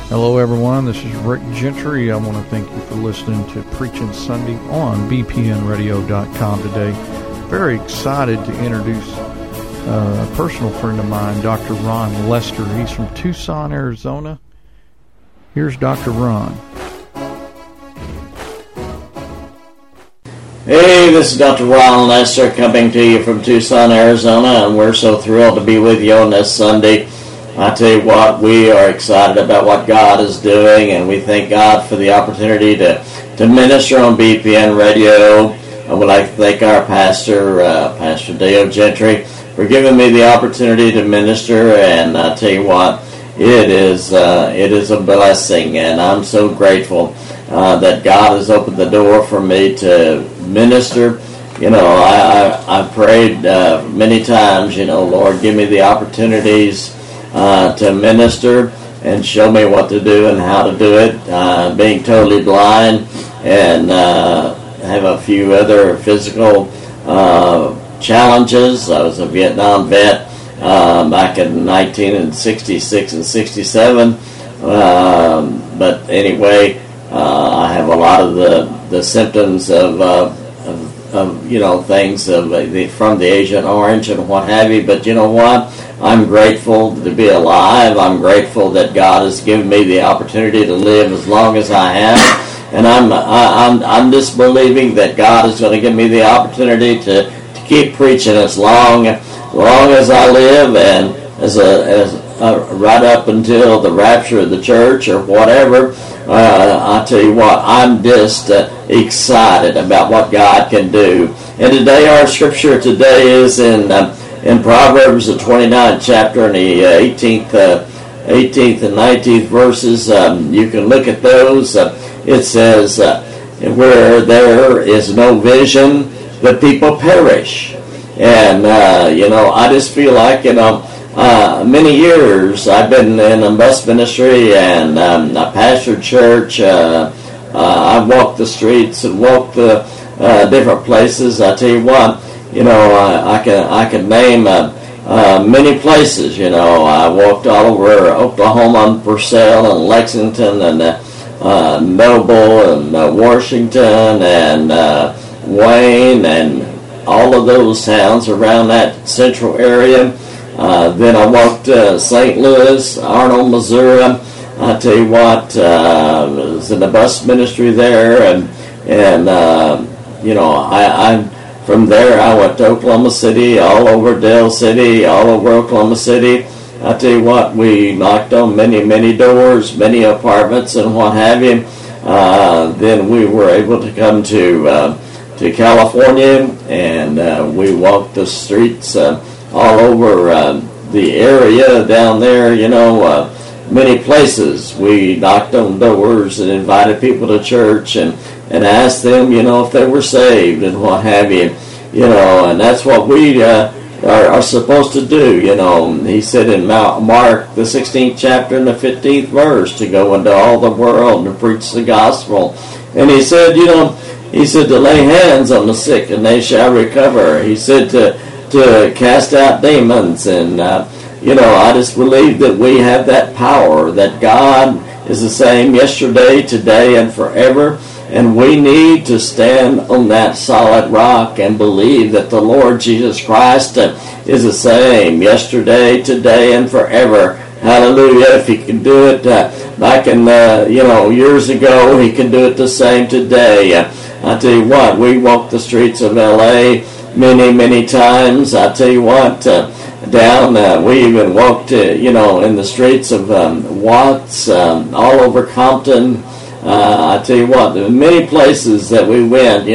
Hello everyone, this is Rick Gentry. I want to thank you for listening to Preaching Sunday on bpnradio.com today. Very excited to introduce a personal friend of mine, Dr. Ron Lester. He's from Tucson, Arizona. Here's Dr. Ron. Hey, this is Dr. Ron Lester coming to you from Tucson, Arizona, and we're so thrilled to be with you on this Sunday. I tell you what, we are excited about what God is doing, and we thank God for the opportunity to minister on BPN Radio. I would like to thank our pastor, Pastor Dale Gentry, for giving me the opportunity to minister, and I tell you what, it is a blessing, and I'm so grateful that God has opened the door for me to minister. You know, I prayed many times, Lord, give me the opportunities to minister and show me what to do and how to do it. Being totally blind and have a few other physical challenges. I was a Vietnam vet back in 1966 and 67. But anyway, I have a lot of the symptoms of things from the Agent Orange and what have you. But you know what? I'm grateful to be alive. I'm grateful that God has given me the opportunity to live as long as I have, and I'm just believing that God is going to give me the opportunity to keep preaching as long as I live, and as right up until the rapture of the church or whatever. I tell you what, I'm just excited about what God can do. And today, our scripture today is in Proverbs, the 29th chapter, and the 18th and 19th verses. You can look at those. It says, where there is no vision, the people perish. And, I just feel like, many years I've been in a bus ministry, and I pastored church. I walked the streets and walked the different places. I tell you what, I can name many places. I walked all over Oklahoma, Purcell, and Lexington, and Noble, and Washington, and Wayne, and all of those towns around that central area. Then I walked St. Louis, Arnold, Missouri. I tell you what, I was in the bus ministry there, and from there I went to Oklahoma City, all over Dale City, all over Oklahoma City. I tell you what, we knocked on many, many doors, many apartments, and what have you. Then we were able to come to California, and we walked the streets all over the area down there, many places. We knocked on doors and invited people to church and asked them, if they were saved and what have you, and that's what we are supposed to do. He said in Mark, the 16th chapter and the 15th verse, to go into all the world and preach the gospel. And he said, to lay hands on the sick and they shall recover. He said to cast out demons, and I just believe that we have that power, that God is the same yesterday, today, and forever, and we need to stand on that solid rock and believe that the Lord Jesus Christ is the same yesterday, today, and forever. Hallelujah. If he can do it back in years ago, he can do it the same today. I tell you what, we walked the streets of L.A. many, many times. I tell you what, we even walked, in the streets of Watts, all over Compton. I tell you what, there were many places that we went.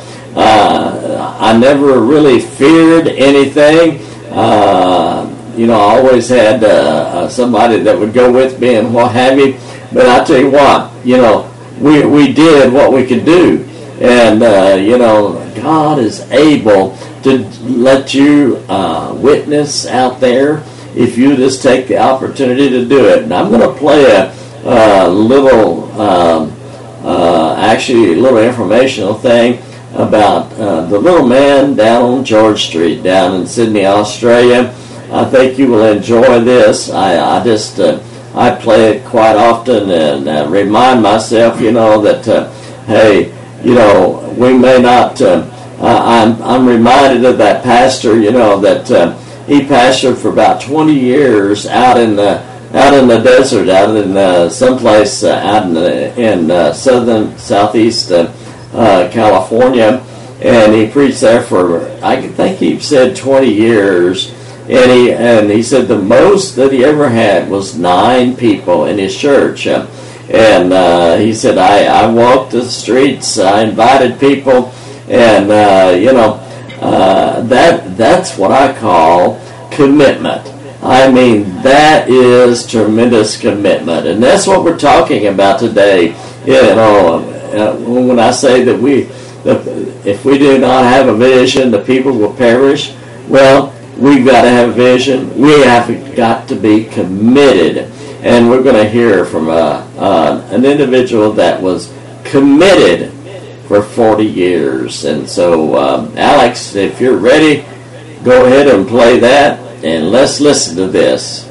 I never really feared anything. I always had somebody that would go with me and what have you. But I tell you what, we did what we could do. And, God is able to let you witness out there if you just take the opportunity to do it. And I'm going to play a little informational thing about the little man down on George Street down in Sydney, Australia. I think you will enjoy this. I just I play it quite often and remind myself, that hey, we may not. I'm reminded of that pastor, that he pastored for about 20 years out in the desert, out in someplace out in southeast California, and he preached there for, I think he said 20 years, and he said the most that he ever had was 9 people in his church, and he said I walked the streets, I invited people, and that's what I call commitment. I mean, that is tremendous commitment, and that's what we're talking about today. When I say that if we do not have a vision, the people will perish. Well, we've got to have a vision. We have got to be committed, and we're going to hear from an individual that was committed for 40 years. And so, Alex, if you're ready, go ahead and play that. And let's listen to this.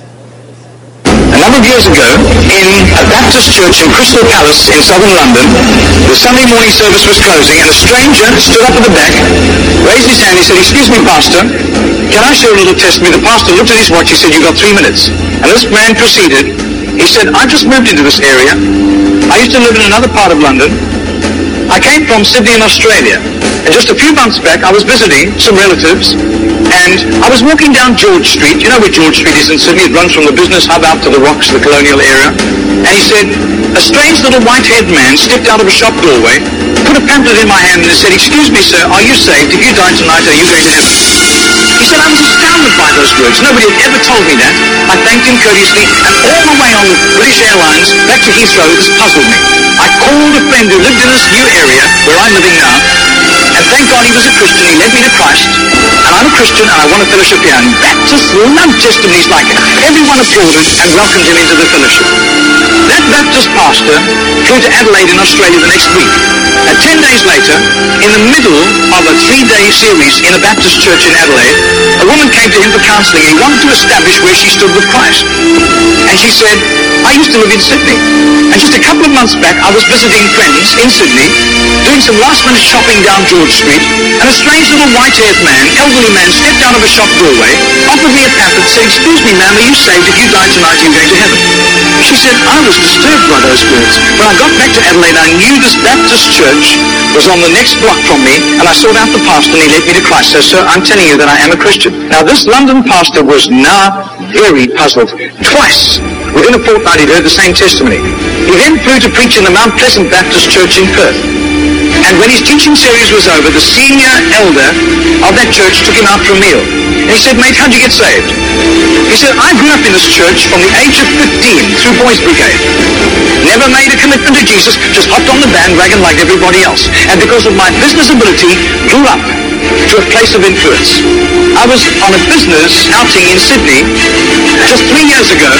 A number of years ago, in a Baptist church in Crystal Palace in southern London, the Sunday morning service was closing, and a stranger stood up at the back, raised his hand, he said, "Excuse me, Pastor, can I show a little testimony?" The pastor looked at his watch, he said, "You've got 3 minutes." And this man proceeded, he said, "I've just moved into this area. I used to live in another part of London. I came from Sydney in Australia, and just a few months back I was visiting some relatives, and I was walking down George Street. You know where George Street is in Sydney? It runs from the business hub out to the Rocks, the colonial area. And he said, a strange little white-haired man stepped out of a shop doorway, put a pamphlet in my hand and said, "Excuse me, sir, are you saved? If you die tonight, are you going to heaven?" He said, I was astounded by those words. Nobody had ever told me that. I thanked him courteously, and all the way on the British Airlines back to Heathrow, this puzzled me. I called a friend who lived in this new area where I'm living now, and thank God he was a Christian. He led me to Christ, and I'm a Christian, and I want to fellowship here. And Baptists love testimonies like it. Everyone applauded and welcomed him into the fellowship. That Baptist pastor flew to Adelaide in Australia the next week. And 10 days later, in the middle of a 3-day series in a Baptist church in Adelaide, a woman came to him for counseling, and he wanted to establish where she stood with Christ. And she said, "I used to live in Sydney, and just a couple of months back I was visiting friends in Sydney, doing some last-minute shopping down George Street, and a strange little white-haired man, elderly man, stepped out of a shop doorway, offered me a pamphlet, said, 'Excuse me, ma'am, are you saved? If you die tonight, you're going to heaven.'" She said, I was disturbed by those words. When I got back to Adelaide, I knew this Baptist church was on the next block from me, and I sought out the pastor, and he led me to Christ. So, sir, I'm telling you that I am a Christian. Now, this London pastor was now very puzzled. Twice, within a fortnight, he'd heard the same testimony. He then flew to preach in the Mount Pleasant Baptist Church in Perth. And when his teaching series was over, the senior elder of that church took him out for a meal. And he said, "Mate, how'd you get saved?" He said, "I grew up in this church from the age of 15 through Boys Brigade. Never made a commitment to Jesus, just hopped on the bandwagon like everybody else. And because of my business ability, grew up to a place of influence. I was on a business outing in Sydney just 3 years ago,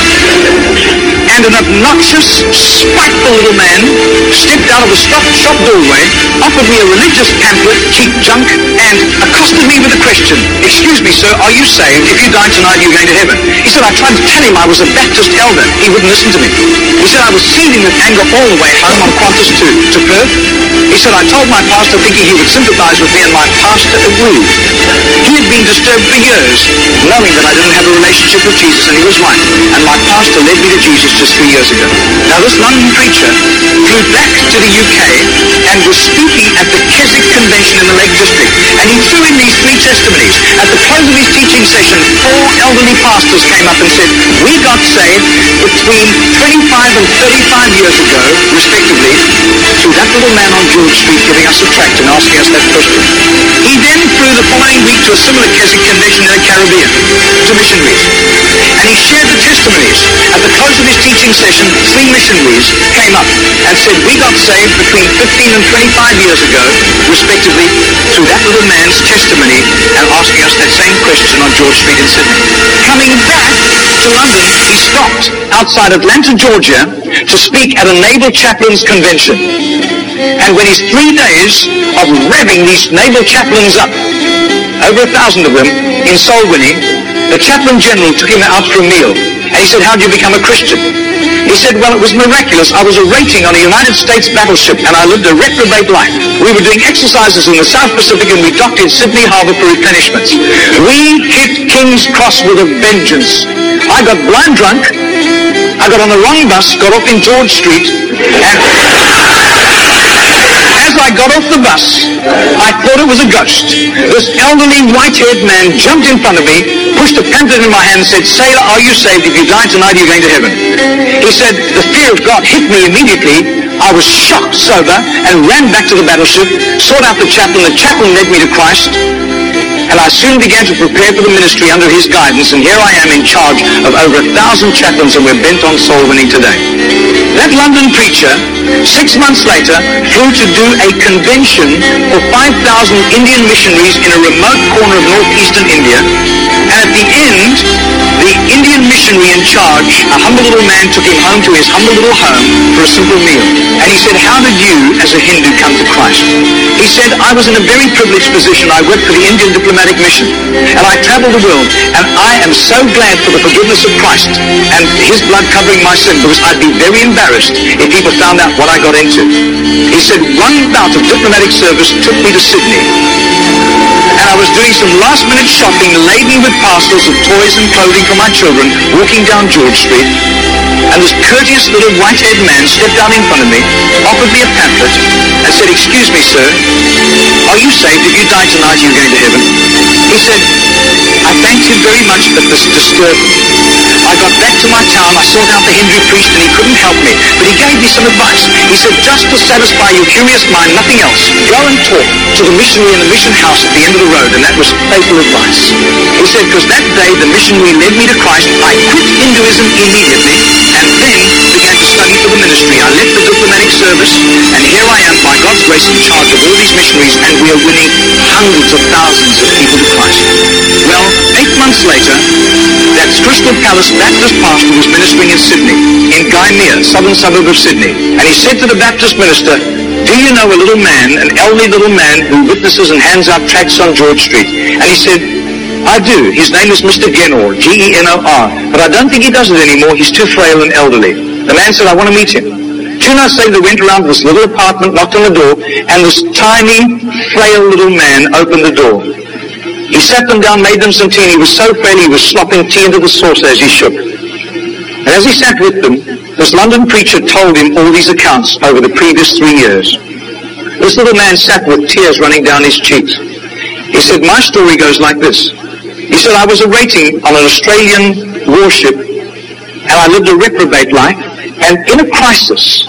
and an obnoxious, spiteful little man stepped out of a shop doorway, offered me a religious pamphlet, cheap junk, and accosted me with a question. "Excuse me, sir, are you saved? If you die tonight, you're going to heaven." He said, I tried to tell him I was a Baptist elder. He wouldn't listen to me. He said, I was seething with anger all the way home on Qantas to Perth. He said, I told my pastor thinking he would sympathize with me, and my pastor agreed. He had been disturbed for years, knowing that I didn't have a relationship with Jesus, and he was right. And my pastor led me to Jesus just 3 years ago. Now, this London preacher flew back to the UK and was speaking at the Keswick Convention in the Lake District. And he threw in these 3 testimonies. At the close of his teaching session, 4 elderly pastors came up and said, "We got saved between 25 and 35 years ago, respectively, through that little man on George Street giving us a tract and asking us that question." He then flew the following week to a similar Keswick Convention in the Caribbean, to missionaries. And he shared the testimonies. At the close of his teaching session, 3 missionaries came up and said, "We got saved between 15 and 25 years ago, respectively, through that little man's testimony and asking us that same question on George Street in Sydney." Coming back to London, he stopped outside Atlanta, Georgia, to speak at a Naval Chaplains Convention. And when his 3 days of revving these naval chaplains up, over 1,000 of them, in soul winning, the chaplain general took him out for a meal. And he said, how did you become a Christian? He said, well, it was miraculous. I was a rating on a United States battleship, and I lived a reprobate life. We were doing exercises in the South Pacific, and we docked in Sydney Harbour for replenishments. We hit King's Cross with a vengeance. I got blind drunk. I got on the wrong bus, got off in George Street, and as I got off the bus, I thought it was a ghost. This elderly, white-haired man jumped in front of me, pushed a pamphlet in my hand and said, "Sailor, are you saved? If you die tonight, you're going to heaven." He said, the fear of God hit me immediately. I was shocked sober and ran back to the battleship, sought out the chaplain. The chaplain led me to Christ. And I soon began to prepare for the ministry under his guidance, and here I am in charge of over 1,000 chaplains, and we're bent on soul winning today. That London preacher, 6 months later, flew to do a convention for 5,000 Indian missionaries in a remote corner of northeastern India, and at the end, the Indian missionary in charge, a humble little man, took him home to his humble little home for a simple meal. And he said, "How did you, as a Hindu, come to Christ?" He said, "I was in a very privileged position. I worked for the Indian diplomatic mission, and I traveled the world, and I am so glad for the forgiveness of Christ and his blood covering my sin, because I'd be very embarrassed if people found out what I got into." He said, one bout of diplomatic service took me to Sydney, and I was doing some last-minute shopping laden with parcels of toys and clothing for my children, walking down George Street, and this courteous little white-haired man stepped down in front of me, offered me a pamphlet, and said, "Excuse me, sir, are you saved? If you die tonight, you're going to heaven." He said, I thanked him very much, but this disturbed me. I got back to my town, I sought out the Hindu priest, and he couldn't help me, but he gave me some advice. He said, "Just to satisfy your curious mind, nothing else, go and talk to the missionary in the mission house at the end of the road," and that was fatal advice. He said, because that day the missionary led me to Christ, I quit Hinduism immediately, and then began to study for the ministry. I left the diplomatic service, and here I am, by God's grace, in charge of all these missionaries, and we are winning hundreds of thousands of people to Christ. Well, 8 months later, that Crystal Palace Baptist pastor was ministering in Sydney, in Gymea, southern suburb of Sydney, and he said to the Baptist minister, "Do you know a little man, an elderly little man who witnesses and hands out tracts on George Street?" And he said, "I do. His name is Mr. Genor, Genor, but I don't think he does it anymore. He's too frail and elderly." The man said, "I want to meet him." 2 nights later, they went around this little apartment, knocked on the door, and this tiny, frail little man opened the door. He sat them down, made them some tea, and he was so frail he was slopping tea into the saucer as he shook. And as he sat with them, this London preacher told him all these accounts over the previous 3 years. This little man sat with tears running down his cheeks. He said, "My story goes like this." He said, "I was a rating on an Australian warship, and I lived a reprobate life, and in a crisis,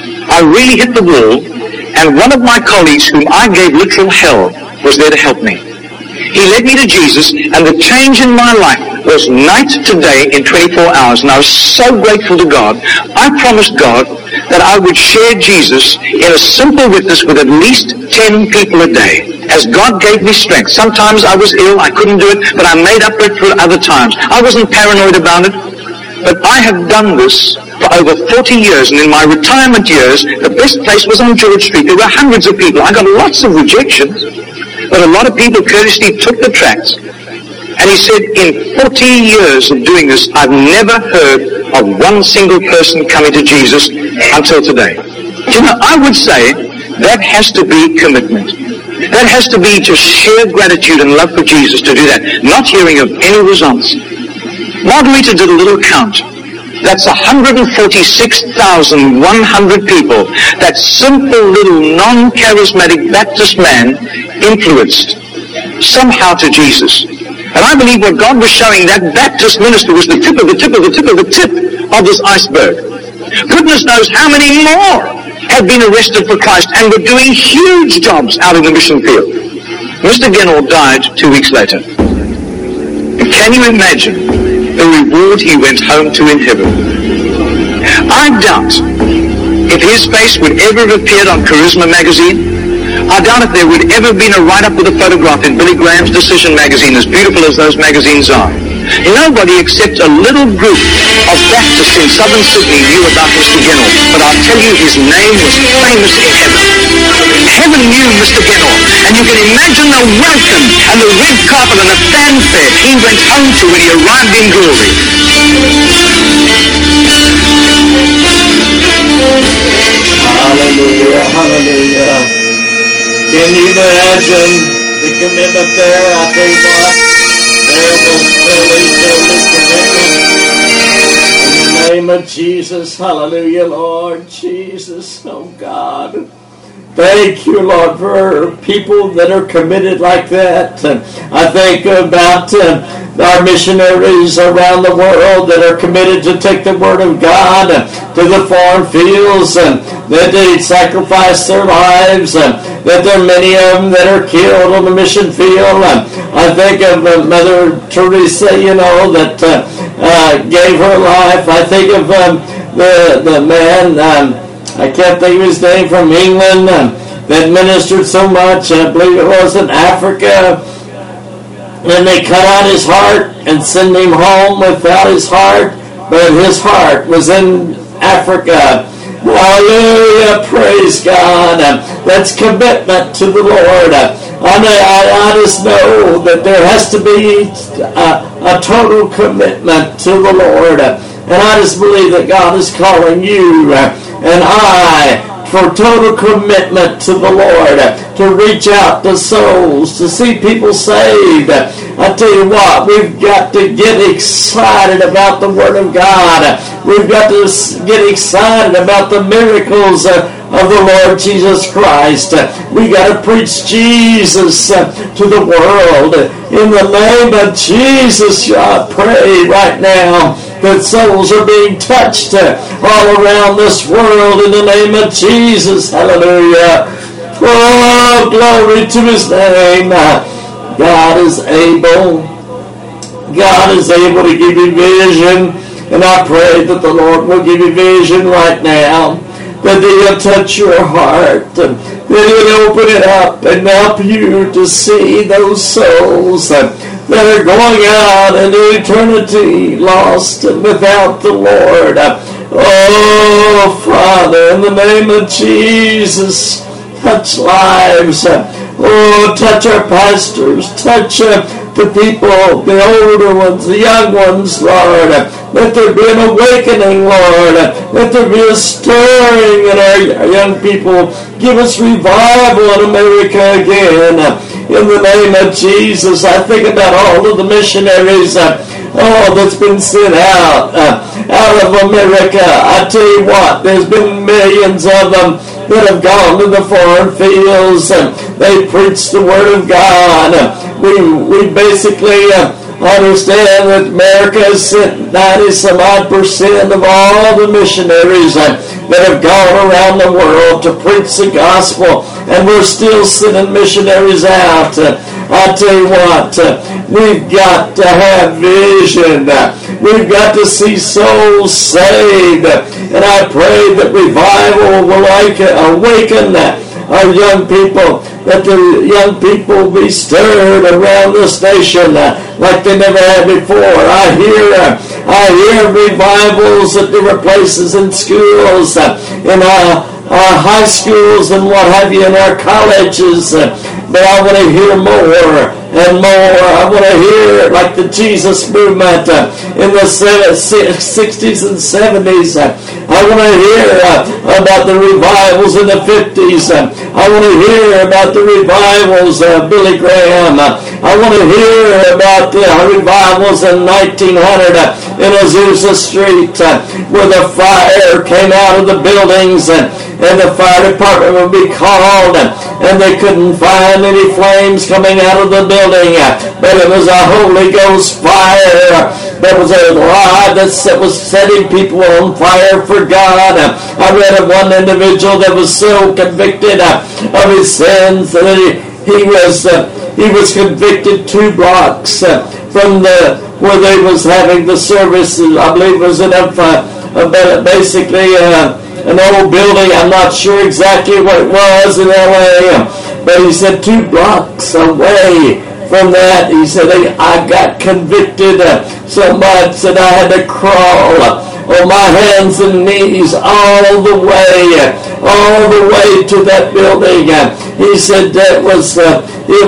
I really hit the wall, and one of my colleagues, whom I gave literal hell, was there to help me. He led me to Jesus, and the change in my life was night to day in 24 hours, and I was so grateful to God. I promised God that I would share Jesus in a simple witness with at least 10 people a day, as God gave me strength. Sometimes I was ill, I couldn't do it, but I made up for it for other times. I wasn't paranoid about it, but I have done this for over 40 years, and in my retirement years, the best place was on George Street. There were hundreds of people. I got lots of rejections, but a lot of people courteously took the tracts. And he said, in 40 years of doing this, I've never heard of one single person coming to Jesus until today. You know, I would say that has to be commitment. That has to be just sheer gratitude and love for Jesus to do that, not hearing of any results. Margarita did a little count. That's 146,100 people that simple little non-charismatic Baptist man influenced somehow to Jesus. And I believe what God was showing that Baptist minister was the tip of the tip of the tip of the tip of this iceberg. Goodness knows how many more had been arrested for Christ and were doing huge jobs out in the mission field. Mr. Genor died 2 weeks later. And can you imagine the reward he went home to in heaven? I doubt if his face would ever have appeared on Charisma magazine. I doubt if there would ever have been a write-up with a photograph in Billy Graham's Decision magazine, as beautiful as those magazines are. Nobody except a little group of Baptists in southern Sydney knew about Mr. Genor, but I'll tell you, his name was famous in heaven. Heaven knew Mr. Genor, and you can imagine the welcome and the red carpet and the fanfare he went home to when he arrived in glory. vision, the commitment there, I tell you what, there was totally commitment. In the name of Jesus, hallelujah, Lord Jesus, oh God. Thank you, Lord, for people that are committed like that. I think about our missionaries around the world that are committed to take the Word of God to the foreign fields, that they sacrifice their lives, that there are many of them that are killed on the mission field. I think of Mother Teresa, that gave her life. I think of the man, I can't think of his name, from England, that ministered so much. I believe it was in Africa. And they cut out his heart and sent him home without his heart, but his heart was in Africa. Hallelujah, praise God. That's commitment to the Lord. I just know that there has to be a total commitment to the Lord. And I just believe that God is calling you and I for total commitment to the Lord, to reach out to souls, to see people saved. I tell you what, we've got to get excited about the Word of God. We've got to get excited about the miracles of the Lord Jesus Christ. We got to preach Jesus to the world. In the name of Jesus, I pray right now that souls are being touched all around this world in the name of Jesus. Hallelujah. Oh, glory to His name. God is able. God is able to give you vision. And I pray that the Lord will give you vision right now. That He'll touch your heart. That He'll open it up and help you to see those souls that are going out into eternity lost and without the Lord. Oh, Father, in the name of Jesus, touch lives. Oh, touch our pastors. Touch the people, the older ones, the young ones, Lord. Let there be an awakening, Lord. Let there be a stirring in our young people. Give us revival in America again. In the name of Jesus, I think about all of the missionaries that's been sent out of America. I tell you what, there's been millions of them that have gone to the foreign fields and they preach the Word of God. We basically understand that America has sent 90-some-odd% of all the missionaries that have gone around the world to preach the gospel, and we're still sending missionaries out. I tell you what, we've got to have vision. We've got to see souls saved. And I pray that revival will awaken our young people, that the young people be stirred around this nation like they never had before. I hear revivals at different places in schools, in our high schools and what have you, in our colleges. But I want to hear more and more. I want to hear like the Jesus movement in the 60s and 70s. I want to hear about the revivals in the 50s. I want to hear about the revivals of Billy Graham. I want to hear about the revivals in 1900 in Azusa Street where the fire came out of the buildings and the fire department would be called and they couldn't find any flames coming out of the building, but it was a Holy Ghost fire. There was a rod that was setting people on fire for God. I read of one individual that was so convicted of his sins that he was convicted 2 blocks from where they was having the services. I believe it was in basically an old building. I'm not sure exactly what it was in L.A., but he said 2 blocks away from that, he said, I got convicted so much that I had to crawl on my hands and knees all the way to that building. He said that it was a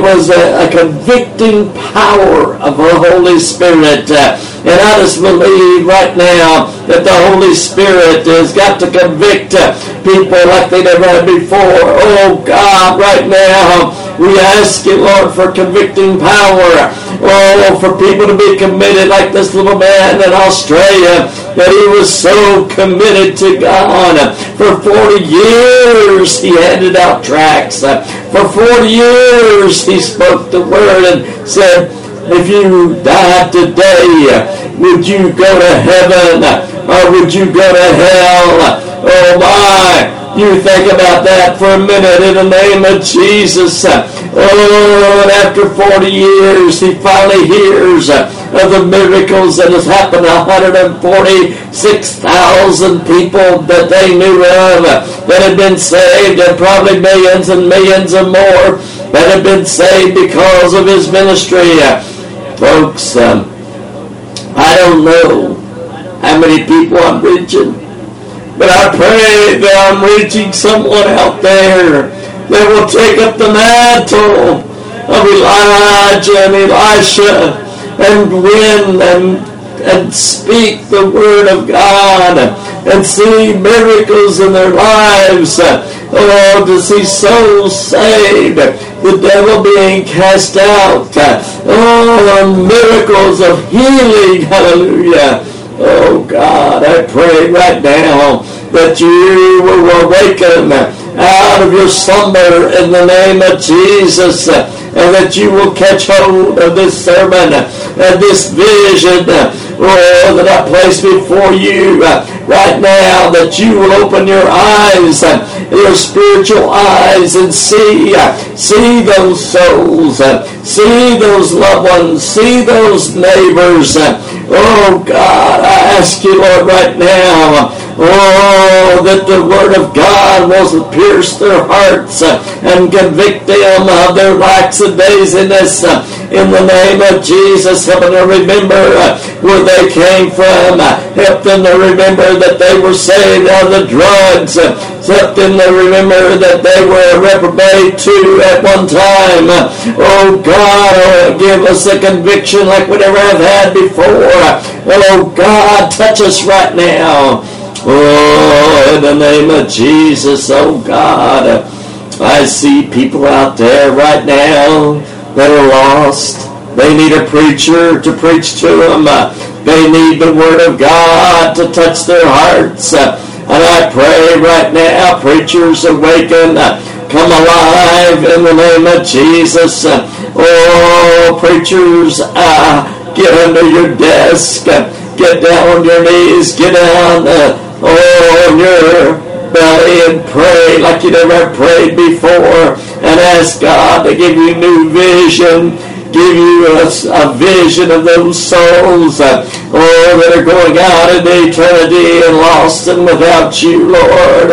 convicting power of the Holy Spirit. And I just believe right now that the Holy Spirit has got to convict people like they never had before. Oh God, right now, We ask you, Lord, for convicting power. Oh, for people to be committed like this little man in Australia, that he was so committed to God. For 40 years he handed out tracts. For 40 years he spoke the word and said, if you died today, would you go to heaven or would you go to hell? Oh my! You think about that for a minute in the name of Jesus. Oh, and after 40 years, he finally hears of the miracles that has happened. 146,000 people that they knew of that had been saved, and probably millions and millions or more that had been saved because of his ministry. Folks, I don't know how many people I'm reaching, but I pray that I'm reaching someone out there that will take up the mantle of Elijah and Elisha and win and speak the word of God and see miracles in their lives. Oh, to see souls saved, the devil being cast out. Oh, miracles of healing. Hallelujah. Oh God, I pray right now that you will awaken out of your slumber in the name of Jesus, and that you will catch hold of this sermon and this vision, oh, that I place before you right now, that you will open your eyes, your spiritual eyes, and see those souls, see those loved ones, see those neighbors. Oh God, I ask you, Lord, right now, oh, that the word of God will pierce their hearts and convict them of their lackadaisicalness in the name of Jesus. Help them to remember where they came from. Help them to remember that they were saved out of the drugs. Help them to remember that they were a reprobate too at one time. Oh God, give us a conviction like we never have had before. Oh God, touch us right now. Oh, in the name of Jesus, oh God, I see people out there right now that are lost. They need a preacher to preach to them. They need the word of God to touch their hearts. And I pray right now, preachers, awaken, come alive in the name of Jesus. Oh, preachers, get under your desk, get down on your knees, get down on your belly and pray like you never prayed before, and ask God to give you new vision, give you a vision of those souls that are going out into eternity and lost and without you, Lord.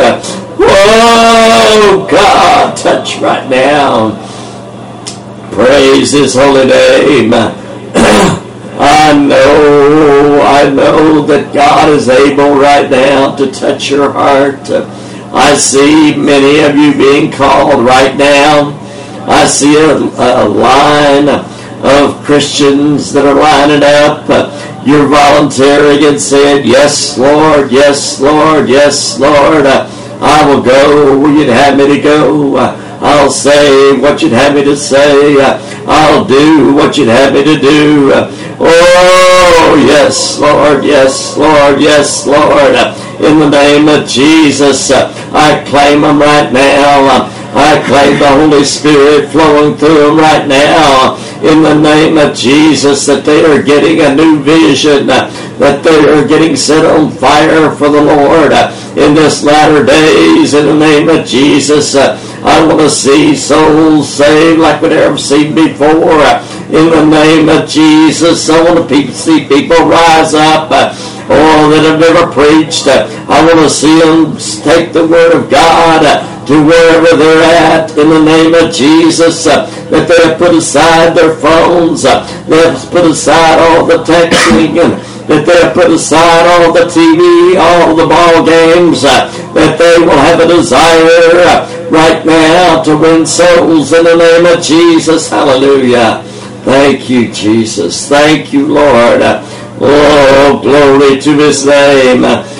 Oh God, touch right now. Praise his holy name. I know that God is able right now to touch your heart. I see many of you being called right now. I see a line of Christians that are lining up. You're volunteering and saying, yes, Lord, yes, Lord, yes, Lord. I will go where you'd have me to go. I'll say what you'd have me to say. I'll do what you'd have me to do. Oh, yes, Lord, yes, Lord, yes, Lord. In the name of Jesus, I claim them right now. I claim the Holy Spirit flowing through them right now. In the name of Jesus, that they are getting a new vision, that they are getting set on fire for the Lord in this latter days. In the name of Jesus, I want to see souls saved like we've never seen before. In the name of Jesus, I want to see people rise up that have never preached. I want to see them take the Word of God to wherever they're at. In the name of Jesus, that they have put aside their phones, they have put aside all the texting, and that they have put aside all the TV, all the ball games, that they will have a desire right now to win souls in the name of Jesus. Hallelujah. Thank you, Jesus. Thank you, Lord. Oh, glory to his name.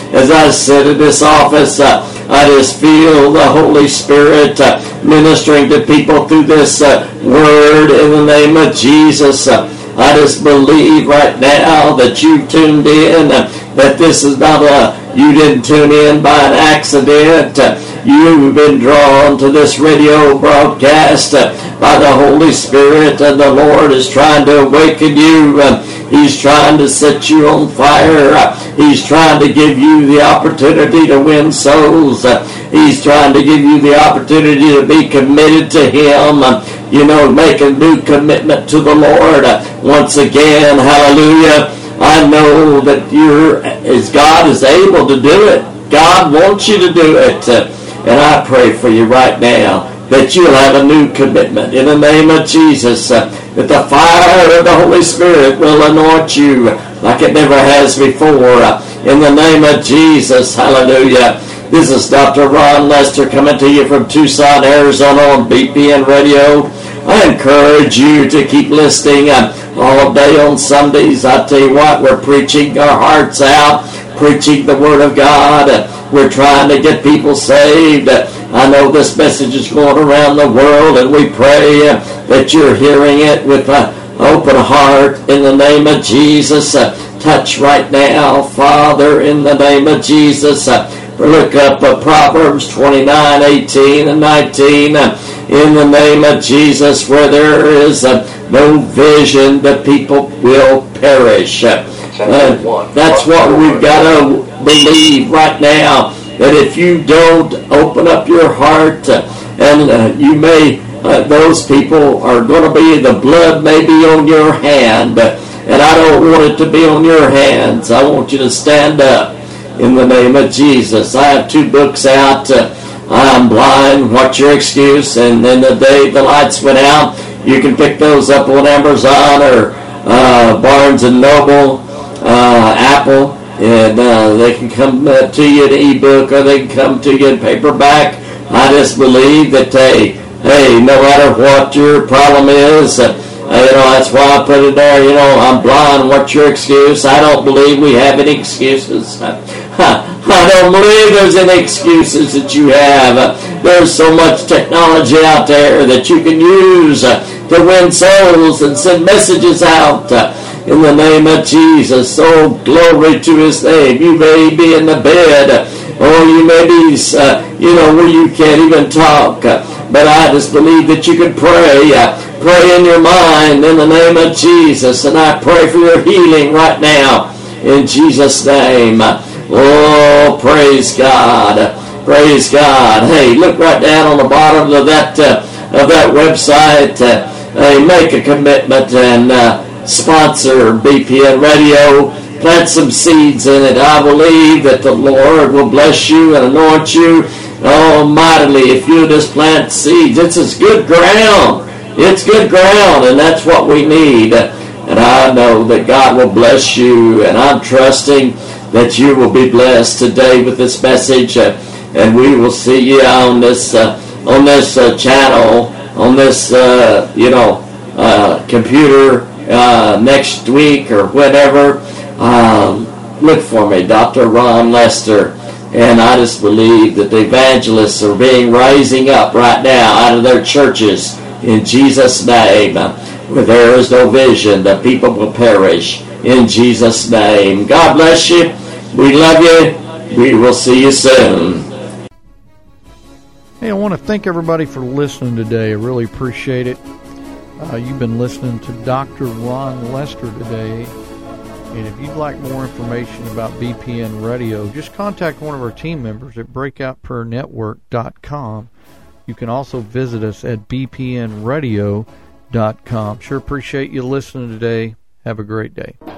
As I sit in this office, I just feel the Holy Spirit ministering to people through this word in the name of Jesus. I just believe right now that you tuned in, that this is not you didn't tune in by an accident. You've been drawn to this radio broadcast by the Holy Spirit, and the Lord is trying to awaken you. He's trying to set you on fire. He's trying to give you the opportunity to win souls. He's trying to give you the opportunity to be committed to Him. Make a new commitment to the Lord. Once again, hallelujah. I know that God is able to do it. God wants you to do it. And I pray for you right now that you'll have a new commitment in the name of Jesus, that the fire of the Holy Spirit will anoint you like it never has before. In the name of Jesus, hallelujah. This is Dr. Ron Lester coming to you from Tucson, Arizona on BPN Radio. I encourage you to keep listening all day on Sundays. I tell you what, we're preaching our hearts out, preaching the Word of God. We're trying to get people saved. I know this message is going around the world, and we pray that you're hearing it with an open heart in the name of Jesus. Touch right now, Father, in the name of Jesus. Look up Proverbs 29, 18, and 19. In the name of Jesus, where there is no vision, the people will perish. That's what we've got to believe right now, that if you don't open up your heart, and you may, those people are going to be, the blood may be on your hand, and I don't want it to be on your hands. I want you to stand up in the name of Jesus. I have 2 books out. I'm blind, what's your excuse? And then the day the lights went out, you can pick those up on Amazon or Barnes & Noble, Apple, and they can come to you in ebook, or they can come to you in paperback. I just believe that, hey, no matter what your problem is, that's why I put it there, I'm blind, what's your excuse? I don't believe we have any excuses. I don't believe there's any excuses that you have. There's so much technology out there that you can use to win souls and send messages out in the name of Jesus. Oh, glory to His name. You may be in the bed, or you may be, where you can't even talk. But I just believe that you can pray. Pray in your mind in the name of Jesus. And I pray for your healing right now in Jesus' name. Oh, praise God. Praise God. Hey, look right down on the bottom of that website. Make a commitment and sponsor BPN Radio. Plant some seeds in it. I believe that the Lord will bless you and anoint you mightily if you just plant seeds. It's good ground. It's good ground, and that's what we need. And I know that God will bless you, and I'm trusting that you will be blessed today with this message, and we will see you on this channel, on this computer next week or whenever. Look for me, Dr. Ron Lester, and I just believe that the evangelists are rising up right now out of their churches in Jesus' name. Where there is no vision, the people will perish. In Jesus' name. God bless you. We love you. We will see you soon. Hey, I want to thank everybody for listening today. I really appreciate it. You've been listening to Dr. Ron Lester today. And if you'd like more information about BPN Radio, just contact one of our team members at breakoutprayernetwork.com. You can also visit us at bpnradio.com. Sure appreciate you listening today. Have a great day.